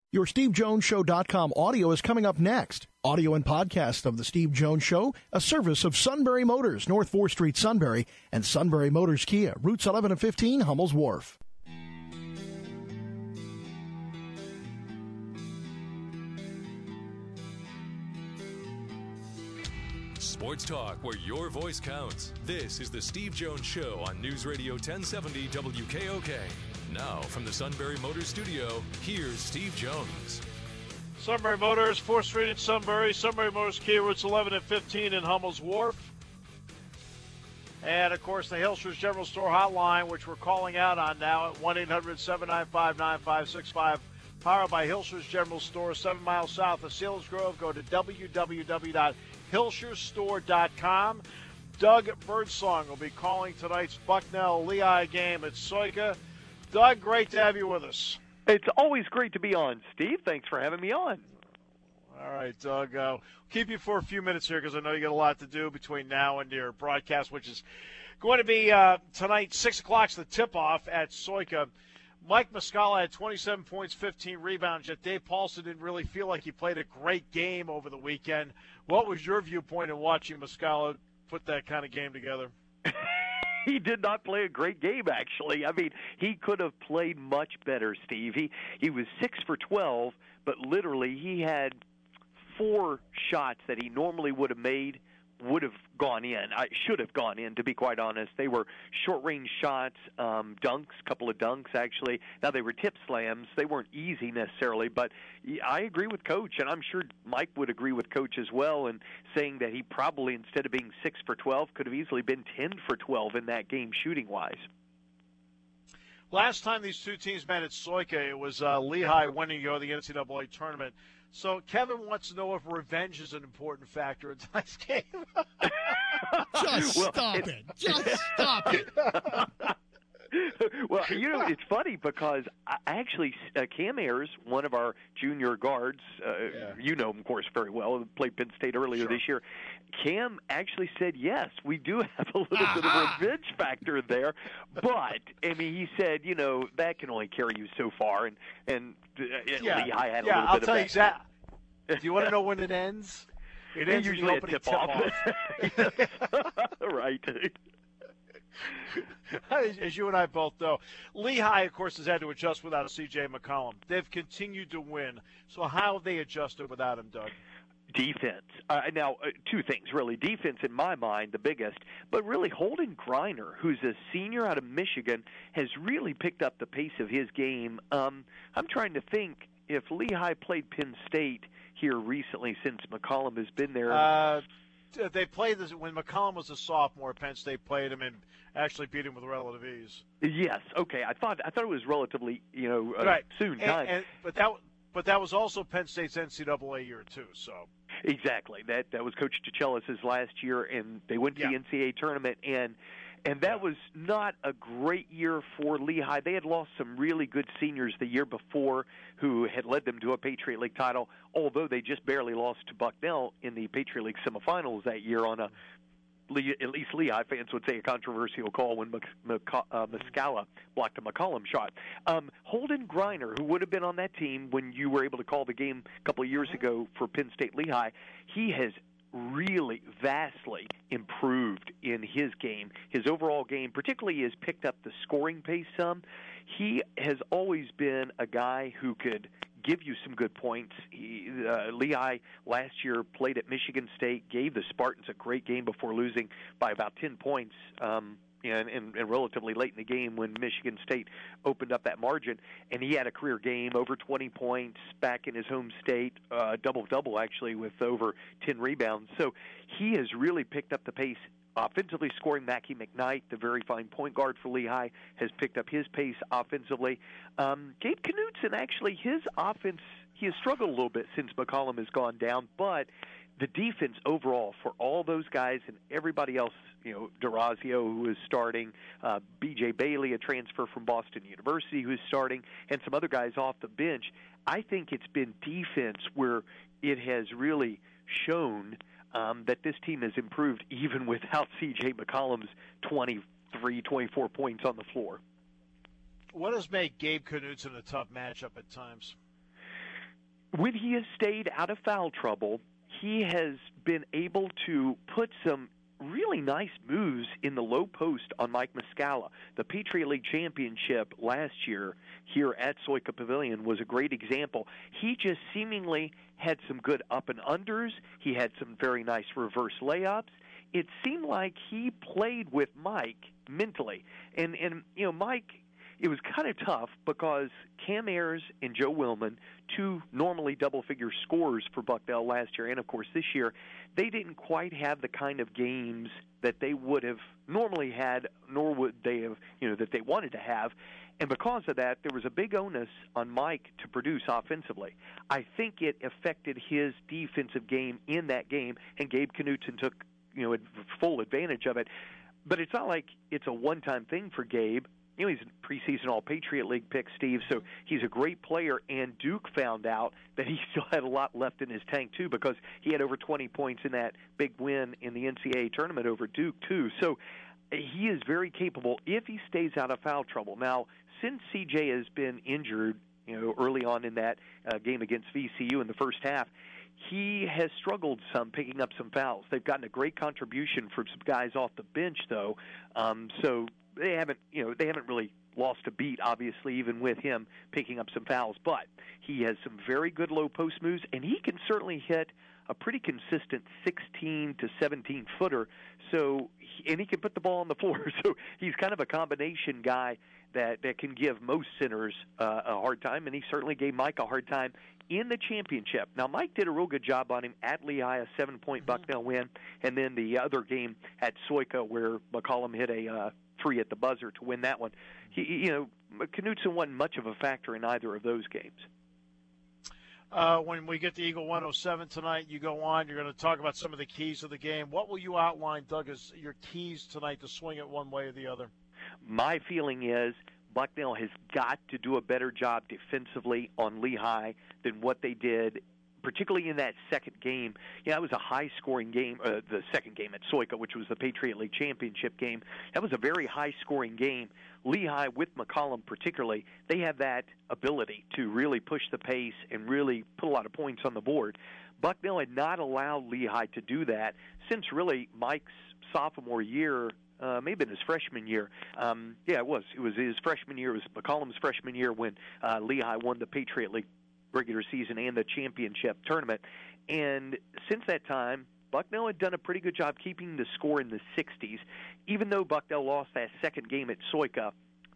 Your SteveJonesShow.com audio is coming up next. Audio and podcast of The Steve Jones Show, a service of Sunbury Motors, North 4th Street, Sunbury, and Sunbury Motors Kia, routes 11 and 15, Hummel's Wharf. Sports talk where your voice counts. This is The Steve Jones Show on News Radio 1070 WKOK. Now, from the Sunbury Motors studio, here's Steve Jones. Sunbury Motors, 4th Street in Sunbury. Sunbury Motors Kia, routes 11 and 15 in Hummel's Wharf. And, of course, the Hilshers General Store hotline, which we're calling out on now at 1-800-795-9565. Powered by Hilshers General Store, 7 miles south of Selinsgrove. Go to www.hilshersstore.com. Doug Birdsong will be calling tonight's Bucknell-Lehigh game at Soika. Doug, great to have you with us. It's always great to be on, Steve. Thanks for having me on. All right, Doug. We'll keep you for a few minutes here because I know you got a lot to do between now and your broadcast, which is going to be tonight, 6 o'clock, the tip-off at Soika. Mike Muscala had 27 points, 15 rebounds, yet Dave Paulson didn't really feel like he played a great game over the weekend. What was your viewpoint in watching Muscala put that kind of game together? He did not play a great game, actually. I mean, he could have played much better, Steve. He was 6 for 12, but literally he had 4 shots that he normally would have made would have gone in. Should have gone in, to be quite honest. They were short-range shots, dunks, couple of dunks, actually. Now, they were tip slams. They weren't easy necessarily, but I agree with Coach, and I'm sure Mike would agree with Coach as well in saying that he probably, instead of being 6 for 12, could have easily been 10 for 12 in that game shooting-wise. Last time these two teams met at Soika, it was Lehigh winning the NCAA tournament. So Kevin wants to know if revenge is an important factor in tonight's game. Just stop it. Well, it's funny because actually Cam Ayers, one of our junior guards, you know him, of course, very well, played Penn State earlier this year. Cam actually said, yes, we do have a little bit of revenge factor there. But, I mean, he said, that can only carry you so far. And Lehigh had a little bit of that. Yeah, I'll tell you exactly. Do you want to know when it ends? It ends usually at the tip-off. Right. As you and I both know, Lehigh, of course, has had to adjust without C.J. McCollum. They've continued to win. So how have they adjusted without him, Doug? Defense. Now, two things, really. Defense, in my mind, the biggest. But really, Holden Greiner, who's a senior out of Michigan, has really picked up the pace of his game. I'm trying to think if Lehigh played Penn State here recently since McCollum has been there. They played this when McCollum was a sophomore. Penn State played him and actually beat him with relative ease. Yes. Okay. I thought it was relatively right. soon time. But that was also Penn State's NCAA year too. So exactly that was Coach DeChellis' last year, and they went to the NCAA tournament and that was not a great year for Lehigh. They had lost some really good seniors the year before who had led them to a Patriot League title, although they just barely lost to Bucknell in the Patriot League semifinals that year on at least Lehigh fans would say, a controversial call when Muscala blocked a McCollum shot. Holden Greiner, who would have been on that team when you were able to call the game a couple of years ago for Penn State Lehigh, he has really vastly improved in his game. His overall game, particularly, has picked up the scoring pace some. He has always been a guy who could give you some good points. Lehigh last year played at Michigan State, gave the Spartans a great game before losing by about 10 points and relatively late in the game when Michigan State opened up that margin. And he had a career game, over 20 points back in his home state, double-double actually with over 10 rebounds. So he has really picked up the pace. Offensively scoring, Mackie McKnight, the very fine point guard for Lehigh, has picked up his pace offensively. Gabe Knutson, actually, his offense, he has struggled a little bit since McCollum has gone down, but the defense overall for all those guys and everybody else, D'Orazio, who is starting, B.J. Bailey, a transfer from Boston University, who is starting, and some other guys off the bench, I think it's been defense where it has really shown that this team has improved even without C.J. McCollum's 23, 24 points on the floor. What has made Gabe Knutson a tough matchup at times? when he has stayed out of foul trouble, he has been able to put some really nice moves in the low post on Mike Muscala. The Patriot League Championship last year here at Soika Pavilion was a great example. He just seemingly had some good up and unders. He had some very nice reverse layups. It seemed like he played with Mike mentally. And you know, Mike, it was kind of tough because Cam Ayers and Joe Willman, two normally double-figure scorers for Bucknell last year and, of course, this year, they didn't quite have the kind of games that they would have normally had, nor would they have, you know, that they wanted to have. And because of that, there was a big onus on Mike to produce offensively. I think it affected his defensive game in that game, and Gabe Knutson took, you know, full advantage of it. But it's not like it's a one-time thing for Gabe. You know, he's a preseason All-Patriot League pick, Steve, so he's a great player, and Duke found out that he still had a lot left in his tank, too, because he had over 20 points in that big win in the NCAA tournament over Duke, too. So he is very capable if he stays out of foul trouble. Now, since CJ has been injured, you know, early on in that game against VCU in the first half, he has struggled some picking up some fouls. They've gotten a great contribution from some guys off the bench, though, so they haven't really lost a beat, obviously, even with him picking up some fouls. But he has some very good low post moves, and he can certainly hit a pretty consistent 16 to 17 footer. So, and he can put the ball on the floor. So he's kind of a combination guy that can give most centers a hard time, and he certainly gave Mike a hard time in the championship. Now, Mike did a real good job on him at Lehigh, a 7-point Bucknell win, and then the other game at Soika where McCollum hit a three at the buzzer to win that one. Knutson wasn't much of a factor in either of those games. When we get to Eagle 107 tonight, you go on. You're going to talk about some of the keys of the game. What will you outline, Doug, as your keys tonight to swing it one way or the other? My feeling is Bucknell has got to do a better job defensively on Lehigh than what they did, particularly in that second game. Yeah, it was a high-scoring game, the second game at Soika, which was the Patriot League Championship game. That was a very high-scoring game. Lehigh, with McCollum particularly, they have that ability to really push the pace and really put a lot of points on the board. Bucknell had not allowed Lehigh to do that since really Mike's sophomore year, maybe in his freshman year. It was his freshman year. It was McCollum's freshman year when Lehigh won the Patriot League regular season and the championship tournament. And since that time, Bucknell had done a pretty good job keeping the score in the 60s. Even though Bucknell lost that second game at Soika,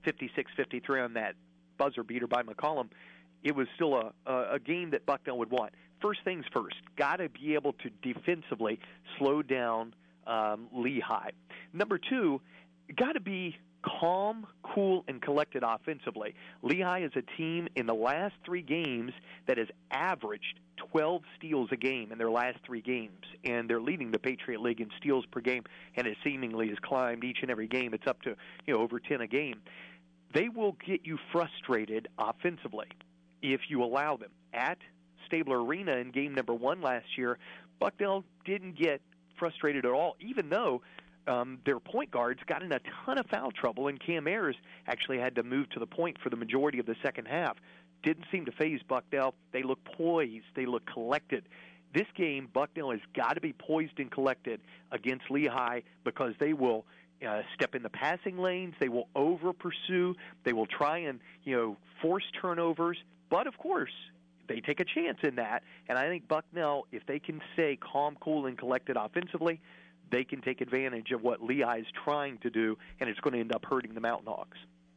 56-53 on that buzzer beater by McCollum, it was still a game that Bucknell would want. First things first, got to be able to defensively slow down Lehigh. Number two, got to be calm, cool, and collected offensively. Lehigh is a team in the last three games that has averaged 12 steals a game in their last three games, and they're leading the Patriot League in steals per game, and it seemingly has climbed each and every game. It's up to over 10 a game. They will get you frustrated offensively if you allow them. At Stabler Arena in game number 1 last year, Bucknell didn't get frustrated at all, even though their point guards got in a ton of foul trouble, and Cam Ayers actually had to move to the point for the majority of the second half. Didn't seem to faze Bucknell. They look poised. They look collected. This game, Bucknell has got to be poised and collected against Lehigh because they will step in the passing lanes. They will over-pursue. They will try and, force turnovers. But, of course, they take a chance in that. And I think Bucknell, if they can stay calm, cool, and collected offensively, they can take advantage of what Lehigh is trying to do, and it's going to end up hurting the Mountain Hawks.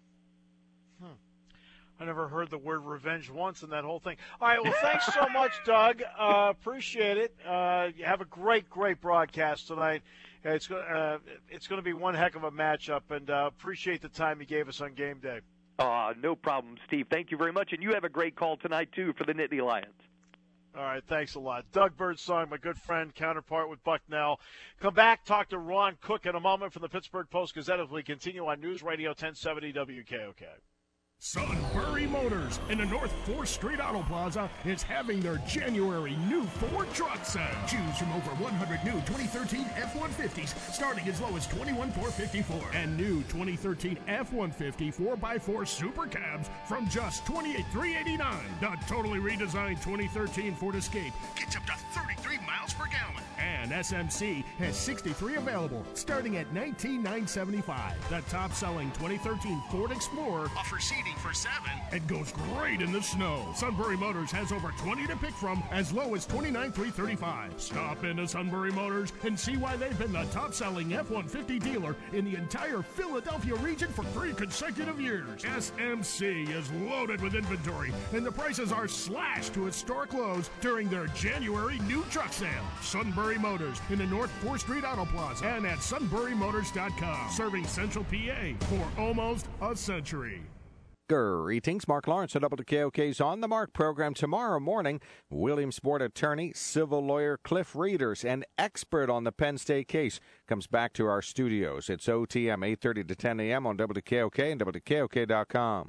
I never heard the word revenge once in that whole thing. All right, well, thanks so much, Doug. Appreciate it. You have a great broadcast tonight. It's going to be one heck of a matchup, and appreciate the time you gave us on game day. No problem, Steve. Thank you very much, and you have a great call tonight, too, for the Nittany Lions. All right, thanks a lot. Doug Birdsong, my good friend, counterpart with Bucknell. Come back, talk to Ron Cook in a moment from the Pittsburgh Post-Gazette as we continue on News Radio 1070 WKOK. Sunbury Motors in the North 4th Street Auto Plaza is having their January new Ford truck sale. Choose from over 100 new 2013 F-150s starting as low as $21,454 and new 2013 F-150 4x4 Super Cabs from just $28,389. The totally redesigned 2013 Ford Escape gets up to 33 miles per gallon. And SMC has 63 available starting at $19,975. The top-selling 2013 Ford Explorer offers seating for 7 and goes great in the snow. Sunbury Motors has over 20 to pick from as low as $29,335. Stop into Sunbury Motors and see why they've been the top-selling F-150 dealer in the entire Philadelphia region for 3 consecutive years. SMC is loaded with inventory, and the prices are slashed to historic lows during their January new truck sale. Sunbury Motors in the North 4th Street Auto Plaza and at sunburymotors.com, serving Central PA for almost a century. Greetings, Mark Lawrence at WKOK's On the Mark program. Tomorrow morning, Williamsport attorney, civil lawyer Cliff Reeders, an expert on the Penn State case, comes back to our studios. It's OTM, 8:30 to 10 a.m. on WKOK and WKOK.com.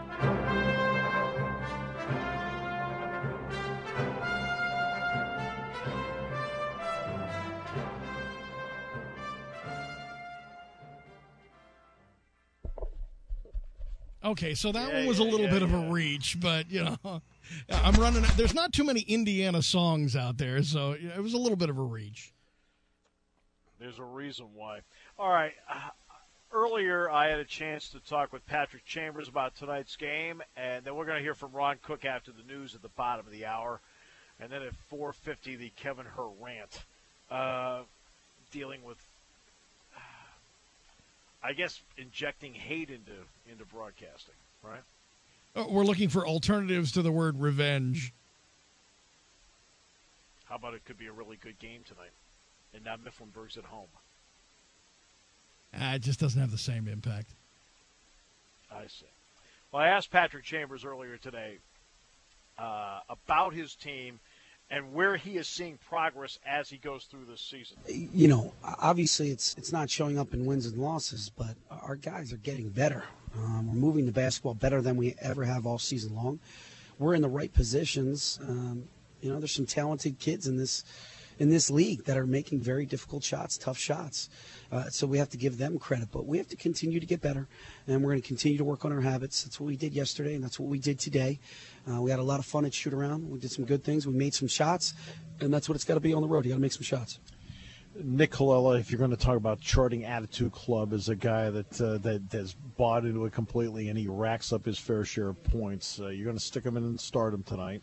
Okay, so that one was a little bit of a reach, but, I'm running. There's not too many Indiana songs out there, so it was a little bit of a reach. There's a reason why. All right. Earlier, I had a chance to talk with Patrick Chambers about tonight's game, and then we're going to hear from Ron Cook after the news at the bottom of the hour. And then at 4:50, the Kevin Herr rant, dealing with, I guess, injecting hate into broadcasting, right? We're looking for alternatives to the word revenge. How about it could be a really good game tonight, and now Mifflinburg's at home? It just doesn't have the same impact. I see. Well, I asked Patrick Chambers earlier today about his team and where he is seeing progress as he goes through this season. Obviously it's not showing up in wins and losses, but our guys are getting better. We're moving the basketball better than we ever have all season long. We're in the right positions. There's some talented kids in this league that are making very difficult shots, tough shots. So we have to give them credit, but we have to continue to get better, and we're going to continue to work on our habits. That's what we did yesterday, and that's what we did today. We had a lot of fun at shoot-around. We did some good things. We made some shots, and that's what it's got to be on the road. You got to make some shots. Nick Colella, if you're going to talk about charting Attitude Club, is a guy that has bought into it completely, and he racks up his fair share of points. You're going to stick him in and start him tonight.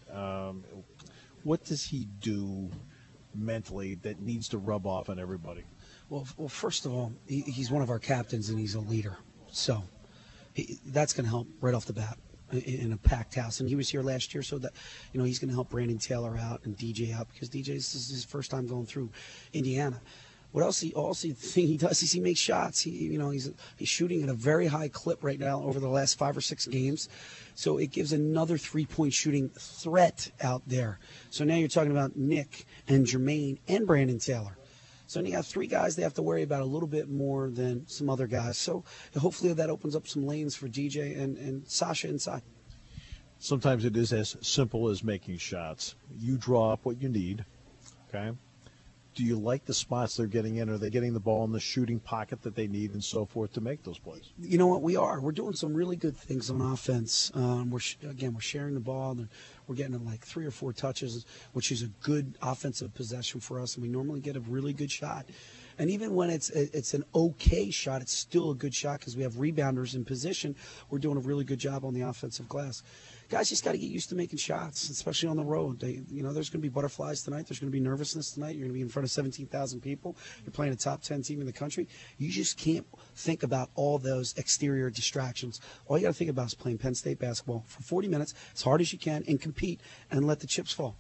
What does he do mentally that needs to rub off on everybody? Well, first of all, he's one of our captains, and he's a leader. So that's going to help right off the bat in a packed house. And he was here last year, so that he's going to help Brandon Taylor out and DJ out, because DJ, this is his first time going through Indiana. What else? The thing he does is he makes shots. He's shooting at a very high clip right now over the last 5 or 6 games. So it gives another 3-point shooting threat out there. So now you're talking about Nick and Jermaine and Brandon Taylor. So you have 3 guys they have to worry about a little bit more than some other guys. So hopefully that opens up some lanes for DJ and Sasha inside. Sometimes it is as simple as making shots. You draw up what you need, okay? Do you like the spots they're getting in? Are they getting the ball in the shooting pocket that they need and so forth to make those plays? You know what? We are. We're doing some really good things on offense. We're sharing the ball. And we're getting like 3 or 4 touches, which is a good offensive possession for us. And we normally get a really good shot. And even when it's an okay shot, it's still a good shot because we have rebounders in position. We're doing a really good job on the offensive glass. Guys just got to get used to making shots, especially on the road. There's going to be butterflies tonight. There's going to be nervousness tonight. You're going to be in front of 17,000 people. You're playing a top 10 team in the country. You just can't think about all those exterior distractions. All you got to think about is playing Penn State basketball for 40 minutes as hard as you can and compete and let the chips fall.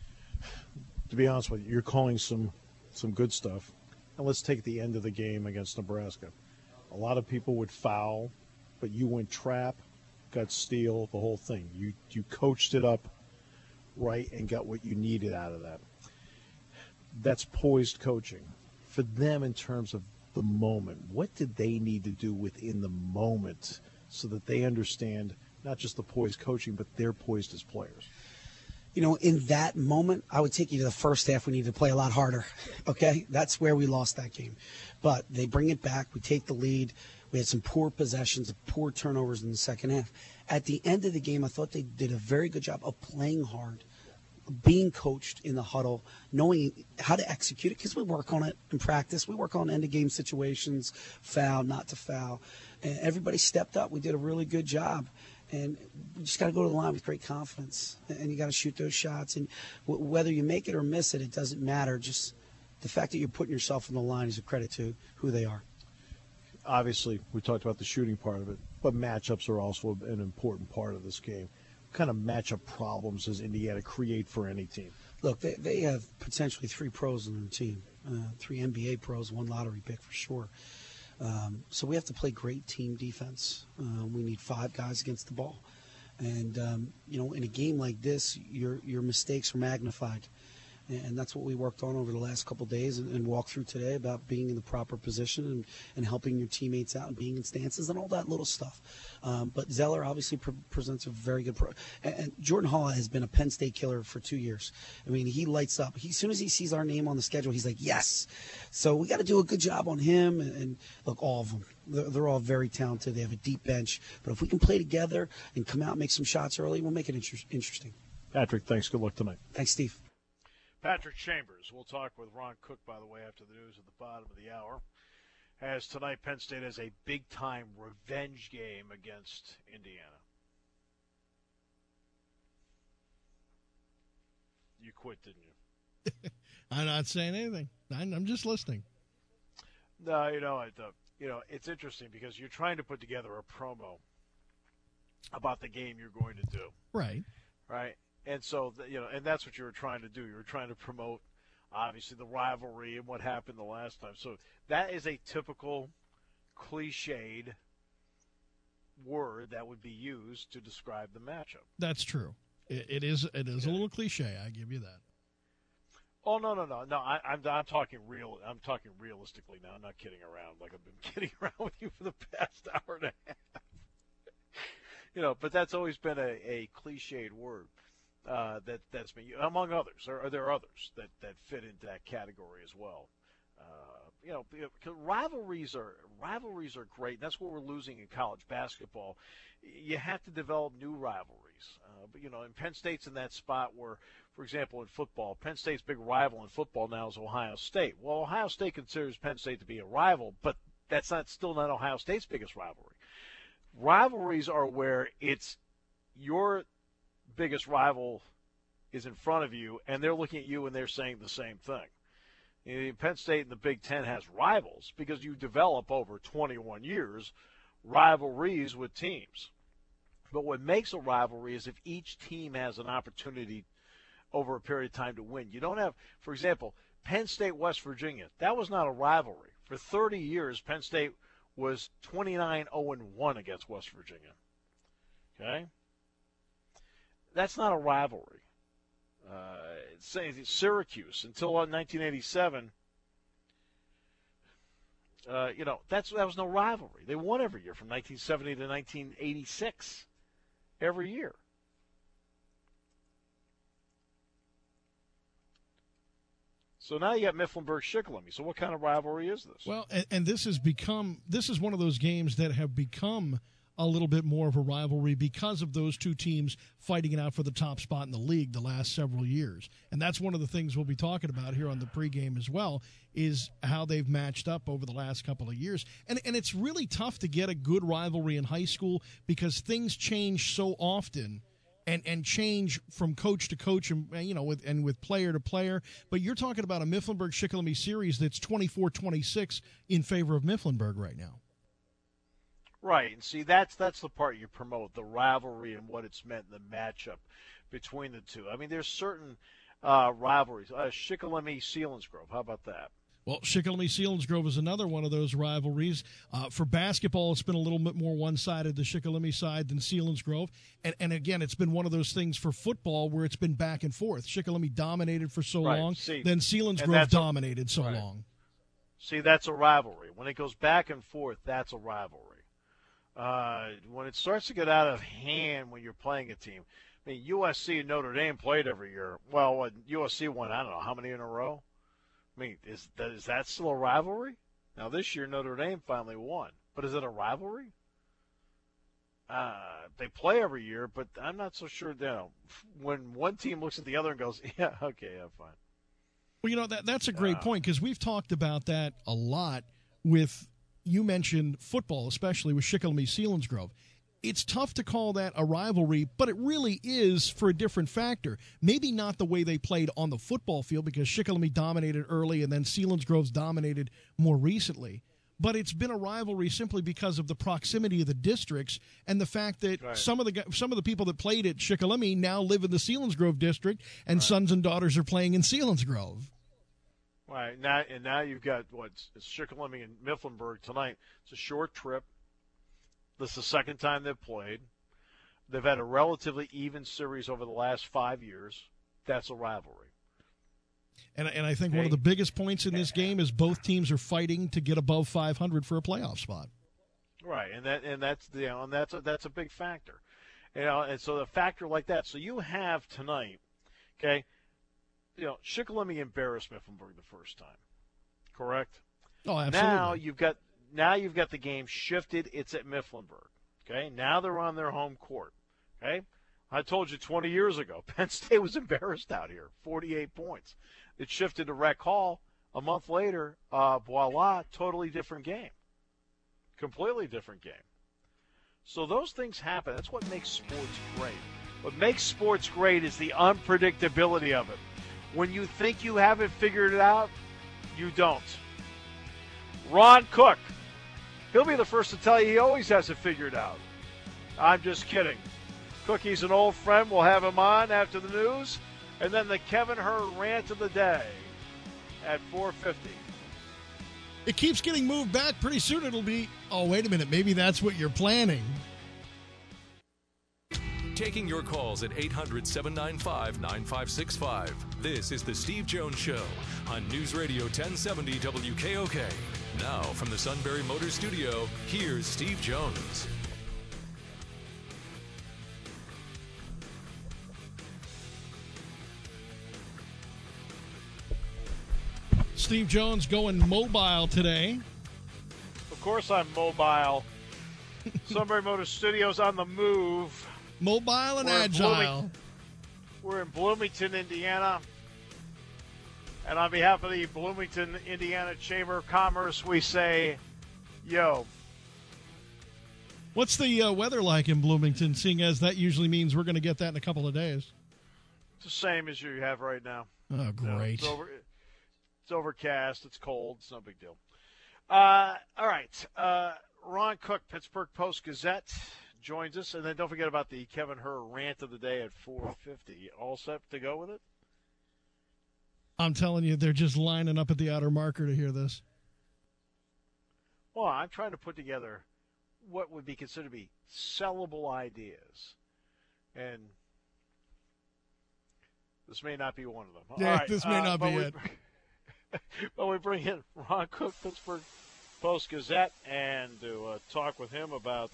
To be honest with you, you're calling some good stuff. And let's take the end of the game against Nebraska. A lot of people would foul, but you went trap, got steal, the whole thing. You coached it up right and got what you needed out of that. That's poised coaching. For them, in terms of the moment, what did they need to do within the moment so that they understand not just the poised coaching, but they're poised as players. You know, in that moment, I would take you to the first half. We need to play a lot harder. Okay? That's where we lost that game. But they bring it back. We take the lead. We had some poor possessions, poor turnovers in the second half. At the end of the game, I thought they did a very good job of playing hard, being coached in the huddle, knowing how to execute it, because we work on it in practice. We work on end-of-game situations, foul, not to foul. And everybody stepped up. We did a really good job. And we just got to go to the line with great confidence. And you got to shoot those shots. And whether you make it or miss it, it doesn't matter. Just the fact that you're putting yourself on the line is a credit to who they are. Obviously, we talked about the shooting part of it, but matchups are also an important part of this game. What kind of matchup problems does Indiana create for any team? Look, they have potentially 3 pros on their team, 3 NBA pros, 1 lottery pick for sure. So we have to play great team defense. We need 5 guys against the ball. And, in a game like this, your mistakes are magnified. And that's what we worked on over the last couple of days and walked through today about being in the proper position and helping your teammates out and being in stances and all that little stuff. But Zeller obviously presents a very good and Jordan Hall has been a Penn State killer for 2 years. I mean, he lights up. As soon as he sees our name on the schedule, he's like, yes. So we got to do a good job on him. And look, all of them. They're all very talented. They have a deep bench. But if we can play together and come out and make some shots early, we'll make it interesting. Patrick, thanks. Good luck tonight. Thanks, Steve. Patrick Chambers. We'll talk with Ron Cook, by the way, after the news at the bottom of the hour. As tonight, Penn State has a big-time revenge game against Indiana. You quit, didn't you? I'm not saying anything. I'm just listening. No, it's interesting because you're trying to put together a promo about the game you're going to do. Right. Right. And so, and that's what you were trying to do. You were trying to promote, obviously, the rivalry and what happened the last time. So that is a typical cliched word that would be used to describe the matchup. That's true. It is a little cliche. I give you that. Oh, no. I'm talking real. I'm talking realistically now. I'm not kidding around like I've been kidding around with you for the past hour and a half. But that's always been a cliched word. That's been, among others. There are others that fit into that category as well. Rivalries are great. That's what we're losing in college basketball. You have to develop new rivalries. And Penn State's in that spot where, for example, in football, Penn State's big rival in football now is Ohio State. Well, Ohio State considers Penn State to be a rival, but that's still not Ohio State's biggest rivalry. Rivalries are where it's your biggest rival is in front of you, and they're looking at you and they're saying the same thing. Penn State in the Big Ten has rivals because you develop over 21 years rivalries with teams. But what makes a rivalry is if each team has an opportunity over a period of time to win. You don't have, for example, Penn State, West Virginia. That was not a rivalry. For 30 years, Penn State was 29-0-1 against West Virginia. Okay? That's not a rivalry. Syracuse, until 1987, that was no rivalry. They won every year from 1970 to 1986, every year. So now you got Mifflinburg-Shikellamy. So what kind of rivalry is this? Well, and this is one of those games that have become a little bit more of a rivalry because of those two teams fighting it out for the top spot in the league the last several years. And that's one of the things we'll be talking about here on the pregame as well, is how they've matched up over the last couple of years. And it's really tough to get a good rivalry in high school because things change so often and change from coach to coach and with player to player. But you're talking about a Mifflinburg-Shikellamy series that's 24-26 in favor of Mifflinburg right now. Right, and see, that's the part you promote, the rivalry and what it's meant in the matchup between the two. I mean, there's certain rivalries. Shikellamy-Selinsgrove, how about that? Well, Shikellamy-Selinsgrove is another one of those rivalries. For basketball, it's been a little bit more one-sided, the Shikellamy side, than Selinsgrove. And again, it's been one of those things for football where it's been back and forth. Shikellamy dominated for so long, then Selinsgrove dominated so long. See, that's a rivalry. When it goes back and forth, that's a rivalry. when it starts to get out of hand when you're playing a team. I mean, USC and Notre Dame played every year. Well, USC won, I don't know, how many in a row? I mean, is that still a rivalry? Now, this year, Notre Dame finally won. But is it a rivalry? They play every year, but I'm not so sure, when one team looks at the other and goes, yeah, okay, yeah, fine. Well, that's a great point, because we've talked about that a lot with, you mentioned football, especially with Shikellamy-Selinsgrove. It's tough to call that a rivalry, but it really is for a different factor. Maybe not the way they played on the football field, because Shikellamy dominated early and then Selinsgrove's dominated more recently. But it's been a rivalry simply because of the proximity of the districts and the fact that some of the people that played at Shikellamy now live in the Selinsgrove district, and sons and daughters are playing in Selinsgrove. Right. Now you've got it's Shikellamy and Mifflinburg tonight. It's a short trip. This is the second time they've played. They've had a relatively even series over the last 5 years. That's a rivalry. And I think one of the biggest points in this game is both teams are fighting to get above 500 for a playoff spot. Right, and that's a big factor. And so the factor like that. So you have tonight, okay, Shikellamy embarrassed Mifflinburg the first time. Correct? Oh, absolutely. Now you've got the game shifted. It's at Mifflinburg. Okay? Now they're on their home court. Okay? I told you 20 years ago, Penn State was embarrassed out here, 48 points. It shifted to Rec Hall. A month later, voila, totally different game. Completely different game. So those things happen. That's what makes sports great. What makes sports great is the unpredictability of it. When you think you haven't figured it out, you don't. Ron Cook, he'll be the first to tell you he always has it figured out. I'm just kidding. Cookie's an old friend. We'll have him on after the news. And then the Kevin Hurd rant of the day at 4:50. It keeps getting moved back. Pretty soon it'll be, oh, wait a minute, maybe that's what you're planning. Taking your calls at 800-795-9565. This is the Steve Jones Show on News Radio 1070 WKOK. Now from the Sunbury Motors Studio, here's Steve Jones. Steve Jones going mobile today. Of course I'm mobile. Sunbury Motors Studios on the move. Mobile and agile. We're in Bloomington, Indiana. And on behalf of the Bloomington, Indiana Chamber of Commerce, we say, yo. What's the weather like in Bloomington, seeing as that usually means we're going to get that in a couple of days? It's the same as you have right now. Oh, great. It's overcast. It's cold. It's no big deal. All right. Ron Cook, Pittsburgh Post-Gazette, joins us. And then don't forget about the Kevin Hurd rant of the day at 4:50. All set to go with it? I'm telling you, they're just lining up at the outer marker to hear this. Well, I'm trying to put together what would be considered to be sellable ideas. And this may not be one of them. Yeah, all right, this may not be it. Well, we bring in Ron Cook, Pittsburgh Post-Gazette, and to talk with him about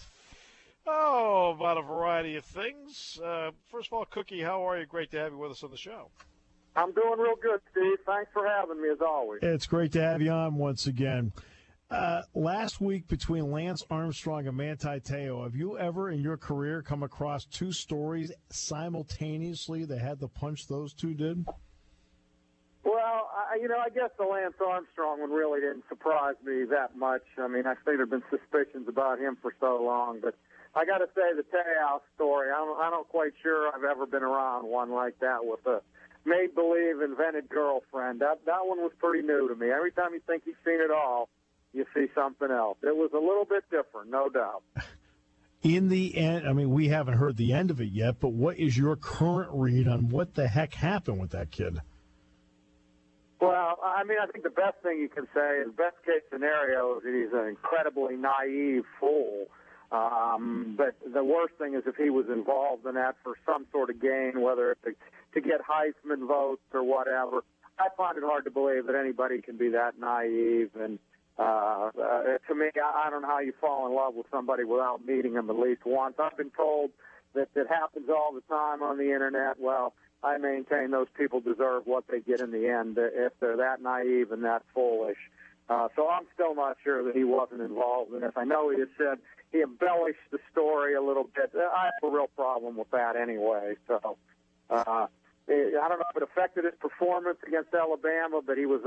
a variety of things. First of all, Cookie, how are you? Great to have you with us on the show. I'm doing real good, Steve. Thanks for having me, as always. It's great to have you on once again. Last week, between Lance Armstrong and Manti Te'o, have you ever in your career come across two stories simultaneously that had the punch those two did? Well, I guess the Lance Armstrong one really didn't surprise me that much. I mean, I think there have been suspicions about him for so long, but I got to say the Te'o story, I'm not quite sure I've ever been around one like that with a make-believe invented girlfriend. That one was pretty new to me. Every time you think you've seen it all, you see something else. It was a little bit different, no doubt. In the end, I mean, we haven't heard the end of it yet, but what is your current read on what the heck happened with that kid? Well, I mean, I think the best thing you can say is best-case scenario is that he's an incredibly naive fool. But the worst thing is if he was involved in that for some sort of gain, whether it's to get Heisman votes or whatever. I find it hard to believe that anybody can be that naive. And To me, I don't know how you fall in love with somebody without meeting them at least once. I've been told that happens all the time on the Internet. Well, I maintain those people deserve what they get in the end if they're that naive and that foolish. So I'm still not sure that he wasn't involved in this. I know he has said he embellished the story a little bit. I have a real problem with that anyway. So I don't know if it affected his performance against Alabama, but he was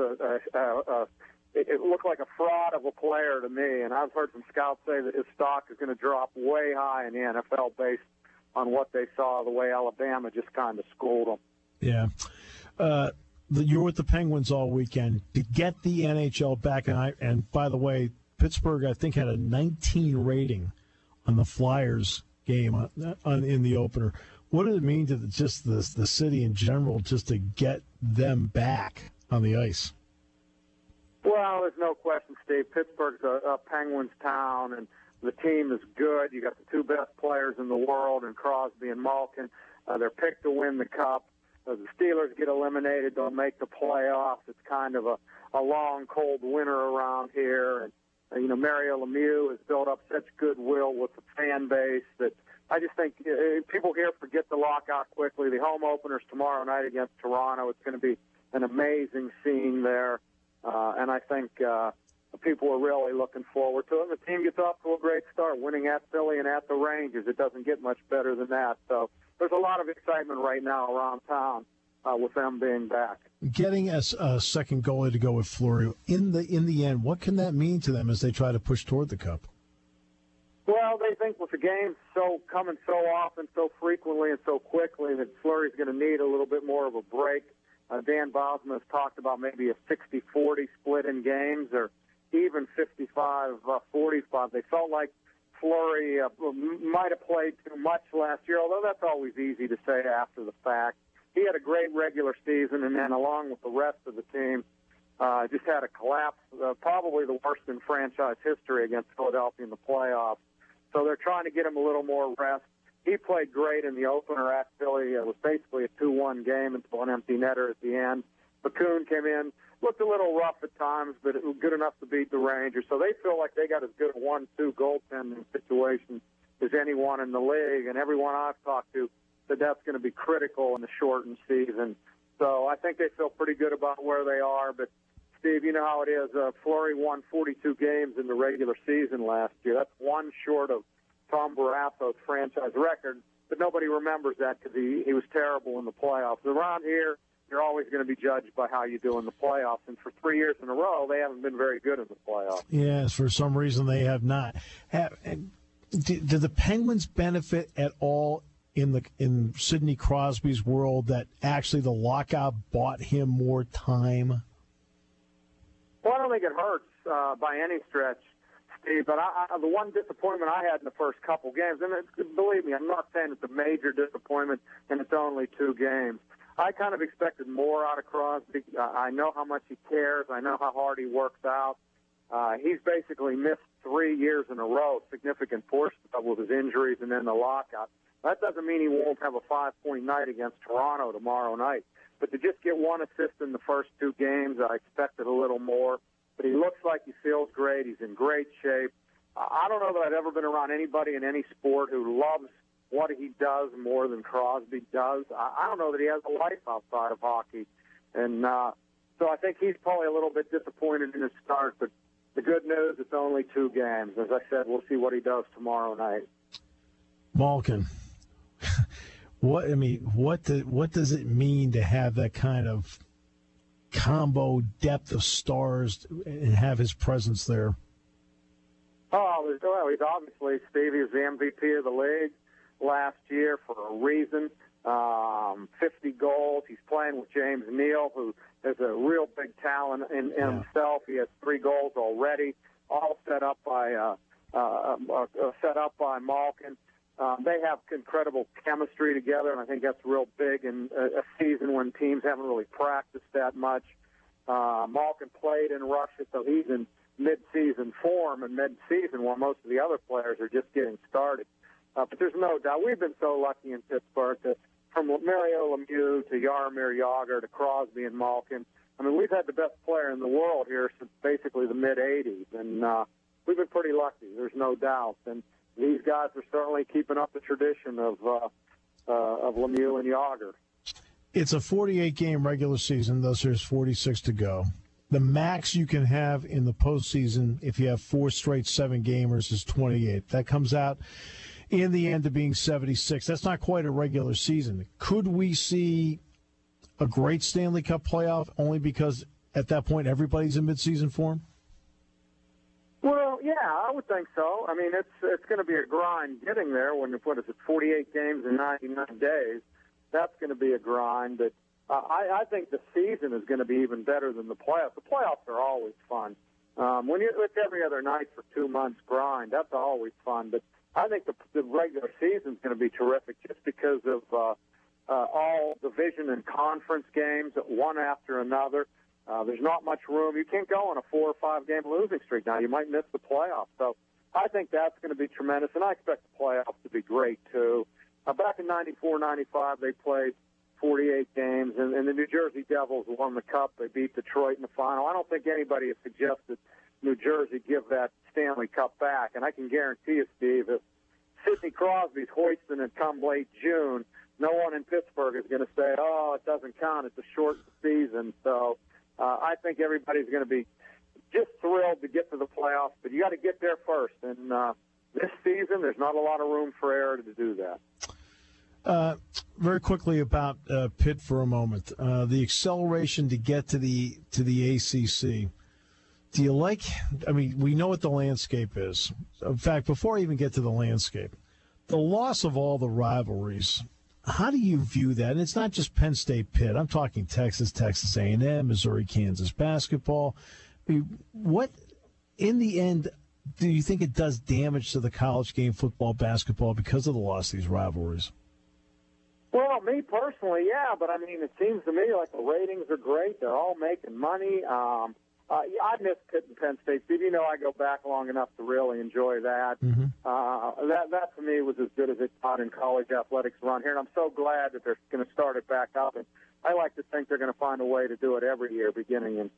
it looked like a fraud of a player to me. And I've heard some scouts say that his stock is going to drop way high in the NFL based on what they saw, the way Alabama just kind of schooled them. Yeah. You're with the Penguins all weekend. To get the NHL back, and by the way, Pittsburgh, I think, had a 19 rating on the Flyers game in the opener. What did it mean to just the city in general just to get them back on the ice? Well, there's no question, Steve. Pittsburgh's a Penguins town, and the team is good. You got the two best players in the world, in Crosby and Malkin. They're picked to win the Cup. The Steelers get eliminated, don't make the playoffs. It's kind of a long, cold winter around here. And, Mario Lemieux has built up such goodwill with the fan base that I just think people here forget the lockout quickly. The home opener's tomorrow night against Toronto. It's going to be an amazing scene there. And I think people are really looking forward to it. The team gets off to a great start, winning at Philly and at the Rangers. It doesn't get much better than that. So there's a lot of excitement right now around town with them being back. Getting a second goalie to go with Fleury, in the end, what can that mean to them as they try to push toward the Cup? Well, they think with the game coming so often, so frequently, and so quickly that Fleury's going to need a little bit more of a break. Dan Bosma has talked about maybe a 60-40 split in games or even 55-45. They felt like Fleury might have played too much last year, although that's always easy to say after the fact. He had a great regular season, and then along with the rest of the team, just had a collapse, probably the worst in franchise history against Philadelphia in the playoffs. So they're trying to get him a little more rest. He played great in the opener at Philly. It was basically a 2-1 game until an empty netter at the end. Bakun came in, looked a little rough at times, but it was good enough to beat the Rangers. So they feel like they got as good a 1-2 goaltending situation as anyone in the league. And everyone I've talked to said that's going to be critical in the shortened season. So I think they feel pretty good about where they are. But, Steve, you know how it is. Fleury won 42 games in the regular season last year. That's one short of Tom Barasso's franchise record, but nobody remembers that because he was terrible in the playoffs. Around here, you're always going to be judged by how you do in the playoffs, and for 3 years in a row, they haven't been very good in the playoffs. Yes, for some reason they have not. Do the Penguins benefit at all in Sidney Crosby's world that actually the lockout bought him more time? Well, I don't think it hurts by any stretch, Steve, but the one disappointment I had in the first couple games, and believe me, I'm not saying it's a major disappointment and it's only 2 games. I kind of expected more out of Crosby. I know how much he cares. I know how hard he works out. He's basically missed 3 years in a row, significant portion of with his injuries and then the lockout. That doesn't mean he won't have a 5-point night against Toronto tomorrow night. But to just get 1 assist in the first 2 games, I expected a little more. But he looks like he feels great. He's in great shape. I don't know that I've ever been around anybody in any sport who loves what he does more than Crosby does. I don't know that he has a life outside of hockey. And so I think he's probably a little bit disappointed in his start. But the good news, it's only 2 games. As I said, we'll see what he does tomorrow night. Malkin. What does it mean to have that kind of combo depth of stars and have his presence there? Well, he's obviously, Steve, he was the MVP of the league last year for a reason. 50 goals. He's playing with James Neal, who is a real big talent in himself. He has 3 goals already, all set up by Malkin. They have incredible chemistry together, and I think that's real big in a season when teams haven't really practiced that much. Malkin played in Russia, so he's in mid-season form and mid-season while most of the other players are just getting started. But there's no doubt we've been so lucky in Pittsburgh to from Mario Lemieux to Jaromir Jagr to Crosby and Malkin. I mean, we've had the best player in the world here since basically the mid-'80s, and we've been pretty lucky, there's no doubt. And these guys are certainly keeping up the tradition of Lemieux and Jagr. It's a 48-game regular season, thus there's 46 to go. The max you can have in the postseason, if you have 4 straight 7-gamers, is 28. That comes out in the end to being 76. That's not quite a regular season. Could we see a great Stanley Cup playoff only because at that point everybody's in midseason form? Well, yeah, I would think so. I mean, it's going to be a grind getting there. What is it, 48 games in 99 days? That's going to be a grind. But I think the season is going to be even better than the playoffs. The playoffs are always fun. When it's every other night for 2 months grind, that's always fun. But I think the regular season is going to be terrific just because of all division and conference games, one after another. There's not much room. You can't go on a 4 or 5 game losing streak now. You might miss the playoffs. So I think that's going to be tremendous, and I expect the playoffs to be great, too. Back in 94, 95, they played 48 games, and the New Jersey Devils won the Cup. They beat Detroit in the final. I don't think anybody has suggested New Jersey give that Stanley Cup back, and I can guarantee you, Steve, if Sidney Crosby's hoisting it come late June, no one in Pittsburgh is going to say, oh, it doesn't count. It's a short season. So I think everybody's going to be just thrilled to get to the playoffs, but you got to get there first. And this season, there's not a lot of room for error to do that. Very quickly about Pitt for a moment. The acceleration to get to the ACC. Do you like? I mean, we know what the landscape is. In fact, before I even get to the landscape, the loss of all the rivalries. How do you view that? And it's not just Penn State, Pitt. I'm talking Texas, Texas A&M, Missouri, Kansas basketball. I mean, what, in the end, do you think it does damage to the college game, football, basketball, because of the loss of these rivalries? Well, me personally, yeah, but I mean, it seems to me like the ratings are great. They're all making money. I miss Pitt and Penn State. Steve, you know, I go back long enough to really enjoy that. Mm-hmm. That to me was as good as it got in college athletics around here, and I'm so glad that they're going to start it back up. And I like to think they're going to find a way to do it every year, beginning in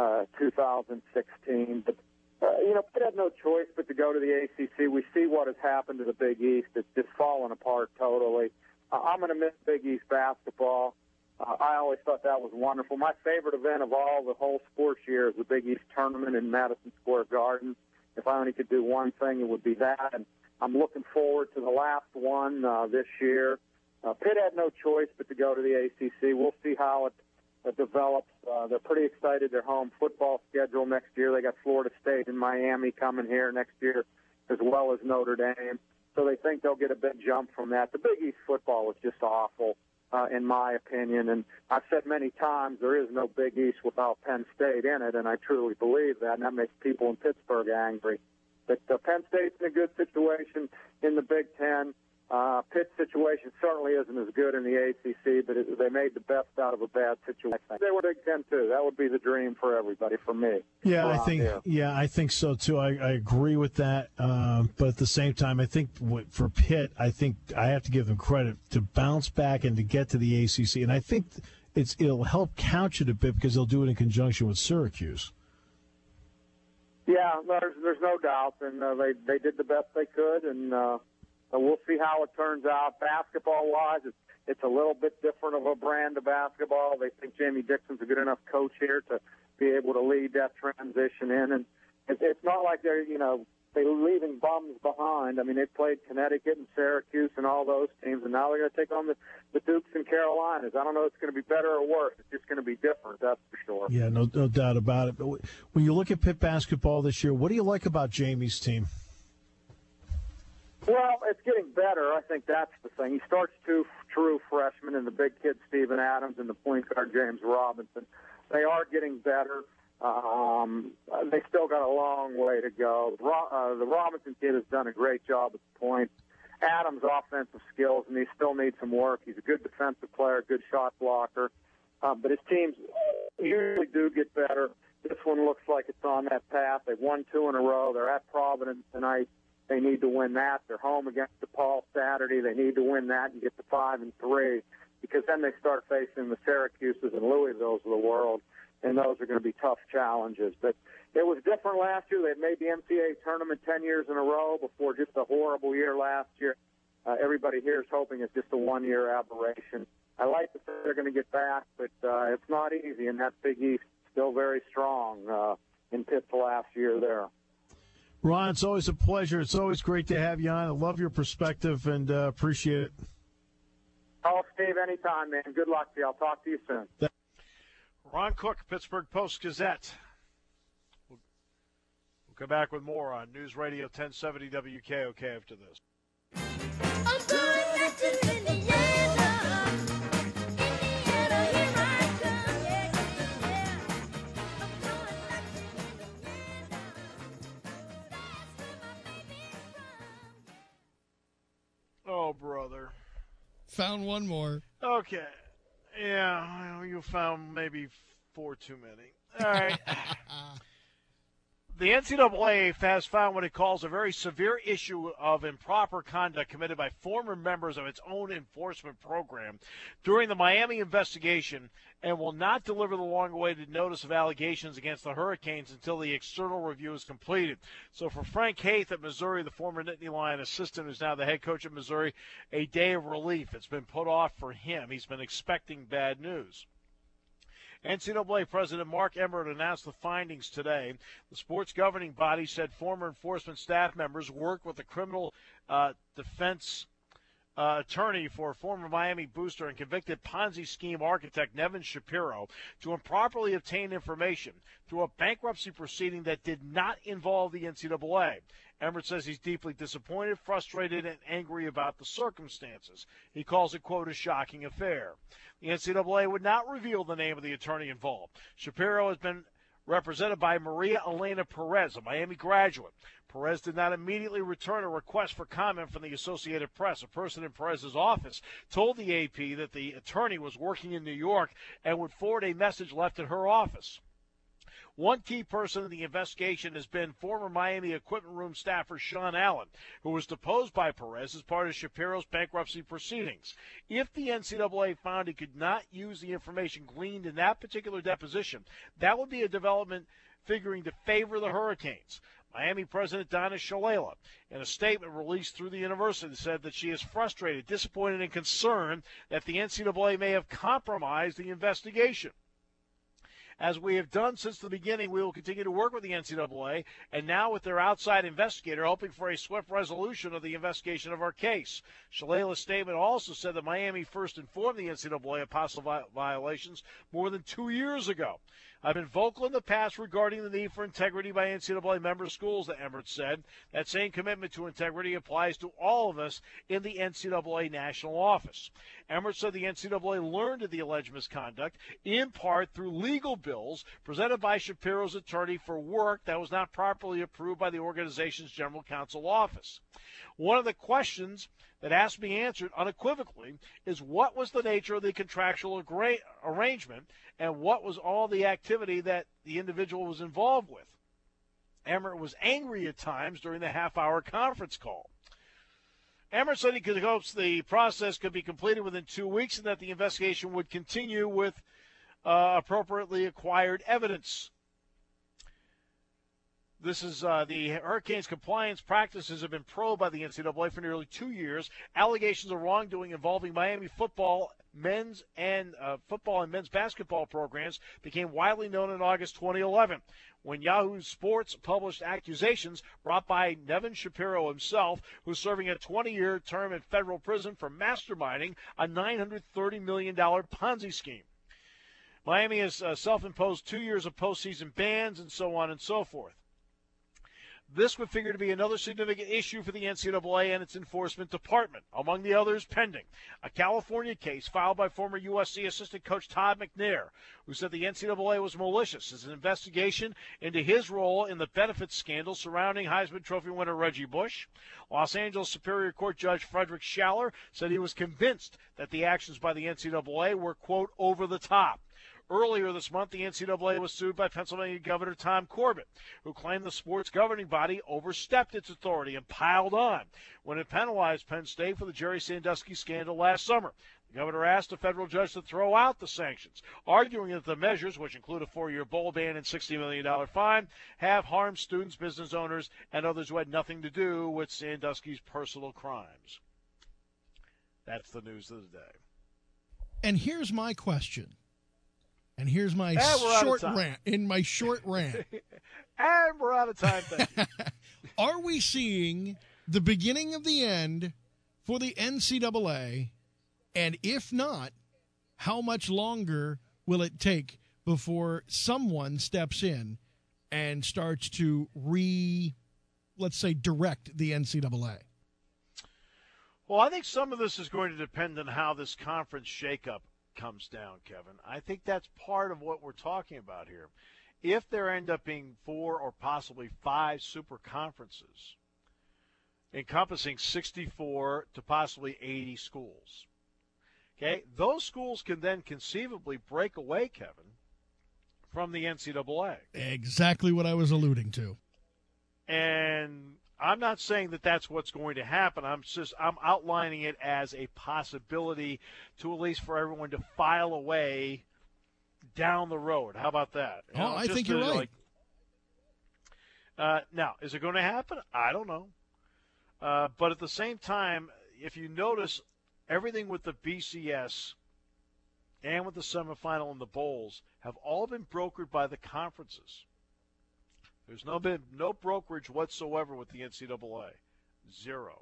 2016. But you know, Pitt had no choice but to go to the ACC. We see what has happened to the Big East; it's just fallen apart totally. I'm going to miss Big East basketball. I always thought that was wonderful. My favorite event of all the whole sports year is the Big East tournament in Madison Square Garden. If I only could do one thing, it would be that. And I'm looking forward to the last one this year. Pitt had no choice but to go to the ACC. We'll see how it develops. They're pretty excited. Their home football schedule next year. They got Florida State and Miami coming here next year, as well as Notre Dame. So they think they'll get a big jump from that. The Big East football was just awful. In my opinion, and I've said many times there is no Big East without Penn State in it, and I truly believe that, and that makes people in Pittsburgh angry. But Penn State's in a good situation in the Big Ten. Pitt's situation certainly isn't as good in the ACC, but they made the best out of a bad situation. They were Big Ten too. That would be the dream for everybody, for me. Yeah, I think so too. I agree with that. But at the same time, I think for Pitt, I think I have to give them credit to bounce back and to get to the ACC. And I think it'll help couch it a bit because they'll do it in conjunction with Syracuse. Yeah, there's no doubt, and they did the best they could, and we'll see how it turns out. Basketball-wise, it's a little bit different of a brand of basketball. They think Jamie Dixon's a good enough coach here to be able to lead that transition in, and it's not like they're leaving bums behind. I mean, they played Connecticut and Syracuse and all those teams, and now they're going to take on the Dukes and Carolinas. I don't know if it's going to be better or worse. It's just going to be different, that's for sure. Yeah, no doubt about it. But when you look at Pitt basketball this year, what do you like about Jamie's team? Well, it's getting better. I think that's the thing. He starts 2 true freshmen and the big kid, Steven Adams, and the point guard, James Robinson. They are getting better. They still got a long way to go. The Robinson kid has done a great job at the point. Adams' offensive skills, and he still needs some work. He's a good defensive player, good shot blocker. But his teams usually do get better. This one looks like it's on that path. They've won 2 in a row. They're at Providence tonight. They need to win that. They're home against DePaul Saturday. They need to win that and get to 5-3, because then they start facing the Syracuses and Louisvilles of the world, and those are going to be tough challenges. But it was different last year. They made the NCAA tournament 10 years in a row before just a horrible year last year. Everybody here is hoping it's just a one-year aberration. I like that they're going to get back, but it's not easy, and that Big East still very strong in Pitt's last year there. Ron, it's always a pleasure. It's always great to have you on. I love your perspective and appreciate it. Oh, Steve, anytime, man. Good luck to you. I'll talk to you soon. Ron Cook, Pittsburgh Post-Gazette. We'll come back with more on News Radio 1070 WKOK after this. I'm going back to Indiana. Indiana, here I come. Yeah, yeah. I'm going back to Indiana. That's where my baby's from. Oh, brother. Found one more. Okay. Yeah, you found maybe 4 too many. All right. The NCAA has found what it calls a very severe issue of improper conduct committed by former members of its own enforcement program during the Miami investigation, and will not deliver the long-awaited notice of allegations against the Hurricanes until the external review is completed. So for Frank Haith at Missouri, the former Nittany Lion assistant who's now the head coach at Missouri, a day of relief. It's been put off for him. He's been expecting bad news. NCAA President Mark Emmert announced the findings today. The sports governing body said former enforcement staff members worked with the criminal defense attorney for former Miami booster and convicted Ponzi scheme architect Nevin Shapiro to improperly obtain information through a bankruptcy proceeding that did not involve the NCAA. Emmert says he's deeply disappointed, frustrated, and angry about the circumstances. He calls it, quote, a shocking affair. The NCAA would not reveal the name of the attorney involved. Shapiro has been represented by Maria Elena Perez, a Miami graduate. Perez did not immediately return a request for comment from the Associated Press. A person in Perez's office told the AP that the attorney was working in New York and would forward a message left at her office. One key person in the investigation has been former Miami equipment room staffer Sean Allen, who was deposed by Perez as part of Shapiro's bankruptcy proceedings. If the NCAA found he could not use the information gleaned in that particular deposition, that would be a development figuring to favor the Hurricanes. Miami President Donna Shalala, in a statement released through the university, said that she is frustrated, disappointed, and concerned that the NCAA may have compromised the investigation. As we have done since the beginning, we will continue to work with the NCAA and now with their outside investigator, hoping for a swift resolution of the investigation of our case. Shalala's statement also said that Miami first informed the NCAA of possible violations more than 2 years ago. I've been vocal in the past regarding the need for integrity by NCAA member schools, the Emmert said. That same commitment to integrity applies to all of us in the NCAA national office. Emmert said the NCAA learned of the alleged misconduct in part through legal bills presented by Shapiro's attorney for work that was not properly approved by the organization's general counsel office. One of the questions that has to be answered unequivocally is what was the nature of the contractual arrangement and what was all the activity that the individual was involved with. Emmert was angry at times during the half-hour conference call. Emmert said he hopes the process could be completed within 2 weeks and that the investigation would continue with appropriately acquired evidence. This is the Hurricanes' compliance practices have been probed by the NCAA for nearly 2 years. Allegations of wrongdoing involving Miami football, men's and men's basketball programs became widely known in August 2011 when Yahoo Sports published accusations brought by Nevin Shapiro himself, who's serving a 20-year term in federal prison for masterminding a $930 million Ponzi scheme. Miami has self-imposed 2 years of postseason bans and so on and so forth. This would figure to be another significant issue for the NCAA and its enforcement department, among the others pending a California case filed by former USC assistant coach Todd McNair, who said the NCAA was malicious as an investigation into his role in the benefits scandal surrounding Heisman Trophy winner Reggie Bush. Los Angeles Superior Court Judge Frederick Schaller said he was convinced that the actions by the NCAA were, quote, over the top. Earlier this month, the NCAA was sued by Pennsylvania Governor Tom Corbett, who claimed the sport's governing body overstepped its authority and piled on when it penalized Penn State for the Jerry Sandusky scandal last summer. The governor asked a federal judge to throw out the sanctions, arguing that the measures, which include a 4-year bowl ban and $60 million fine, have harmed students, business owners, and others who had nothing to do with Sandusky's personal crimes. That's the news of the day. And here's my question. And here's my short rant. In my short rant. And we're out of time. Thank you. Are we seeing the beginning of the end for the NCAA? And if not, how much longer will it take before someone steps in and starts to let's say, direct the NCAA? Well, I think some of this is going to depend on how this conference shakeup comes down, Kevin. I think that's part of what we're talking about here. If there end up being 4 or possibly 5 super conferences encompassing 64 to possibly 80 schools, okay, those schools can then conceivably break away, Kevin, from the NCAA. Exactly what I was alluding to. And I'm not saying that that's what's going to happen. I'm outlining it as a possibility to at least for everyone to file away down the road. How about that? I think you're right. Now, is it going to happen? I don't know. But at the same time, if you notice, everything with the BCS and with the semifinal and the bowls have all been brokered by the conferences. There's been no brokerage whatsoever with the NCAA. Zero.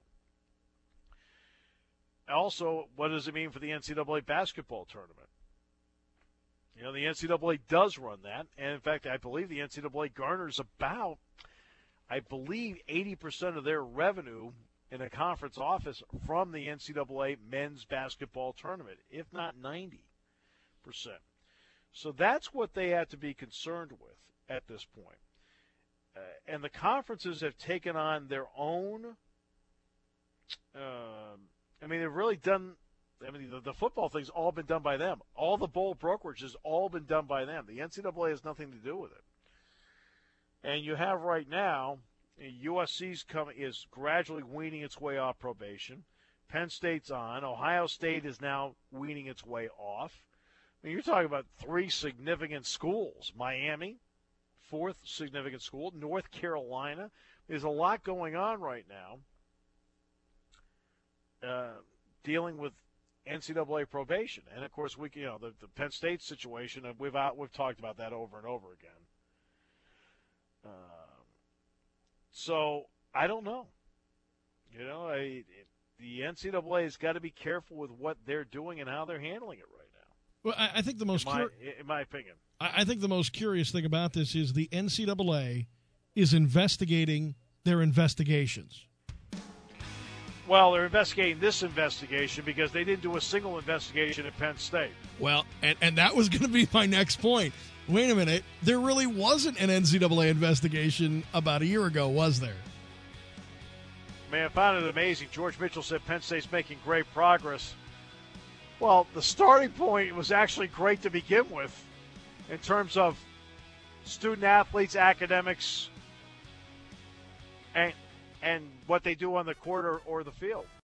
Also, what does it mean for the NCAA basketball tournament? You know, the NCAA does run that. And, in fact, I believe the NCAA garners about, 80% of their revenue in a conference office from the NCAA men's basketball tournament, if not 90%. So that's what they have to be concerned with at this point. And the conferences have taken on their own. They've really done. The football thing's all been done by them. All the bowl brokerage has all been done by them. The NCAA has nothing to do with it. And you have right now, USC is gradually weaning its way off probation. Penn State's on. Ohio State is now weaning its way off. You're talking about 3 significant schools. Miami, 4th significant school. North Carolina. There's a lot going on right now dealing with NCAA probation. And, of course, the Penn State situation, we've talked about that over and over again. So I don't know. The NCAA has got to be careful with what they're doing and how they're handling it right now. Well, I think the most in my opinion. I think the most curious thing about this is the NCAA is investigating their investigations. Well, they're investigating this investigation because they didn't do a single investigation at Penn State. Well, and that was going to be my next point. Wait a minute. There really wasn't an NCAA investigation about a year ago, was there? Man, I found it amazing. George Mitchell said Penn State's making great progress. Well, the starting point was actually great to begin with in terms of student-athletes, academics, and what they do on the court or the field.